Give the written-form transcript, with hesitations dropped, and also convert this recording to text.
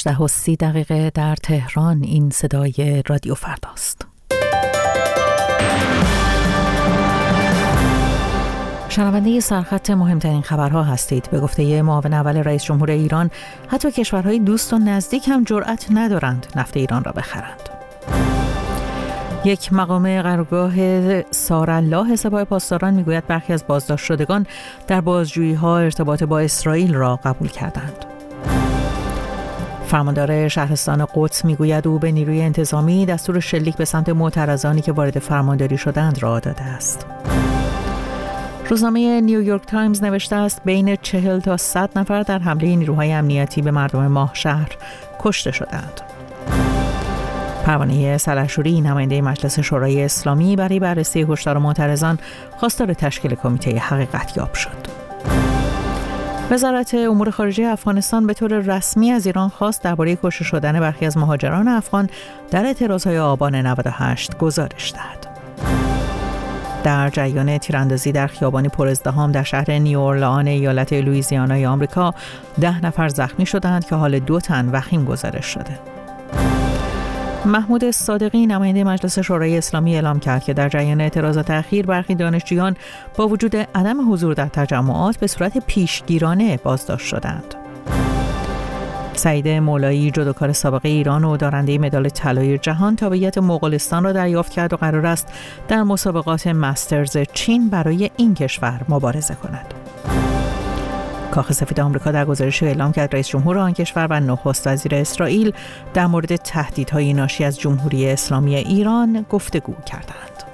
8:30 در تهران. این صدای رادیو فرداست. شنونده سرخط مهمترین خبرها هستید. به گفته معاون اول رئیس جمهور ایران، حتی کشورهای دوست و نزدیک هم جرأت ندارند نفت ایران را بخرند. یک مقام قرارگاه سارالله سپاه پاسداران میگوید برخی از بازداشت شدگان در بازجویی‌ها ارتباط با اسرائیل را قبول کردند. فرماندار شهرستان قدس میگوید او به نیروی انتظامی دستور شلیک به سمت معترضانی که وارد فرمانداری شدند را داده است. روزنامه نیویورک تایمز نوشته است بین 40 تا 100 نفر در حمله نیروهای امنیتی به مردم ماهشهر کشته شدند. پروانه سلحشوری، نماینده مجلس شورای اسلامی، برای بررسی هشدار معترضان خواستار تشکیل کمیته حقیقتیاب شد. وزارت امور خارجه افغانستان به طور رسمی از ایران خواست درباره کشته شدن برخی از مهاجران افغان در اعتراضهای آبان 98 گزارش دهد. در جریان تیراندازی در خیابانی پرازدحام در شهر نیواورلئان ایالت لوئیزیانای آمریکا 10 نفر زخمی شدند که حال 2 تن وخیم گزارش شده. محمود صادقی، نماینده مجلس شورای اسلامی، اعلام کرد که در جریان اعتراضات اخیر برخی دانشجویان با وجود عدم حضور در تجمعات به صورت پیشگیرانه بازداشت شدند. سعید مولایی، جودوکار سابق ایران و دارنده مدال طلای جهان، تابعیت مغولستان را دریافت کرد و قرار است در مسابقات مسترز چین برای این کشور مبارزه کند. کاخ سفید آمریکا در گزارشی اعلام کرد رئیس جمهور آن کشور و نخست وزیر اسرائیل در مورد تهدیدهای ناشی از جمهوری اسلامی ایران گفتگو کردند.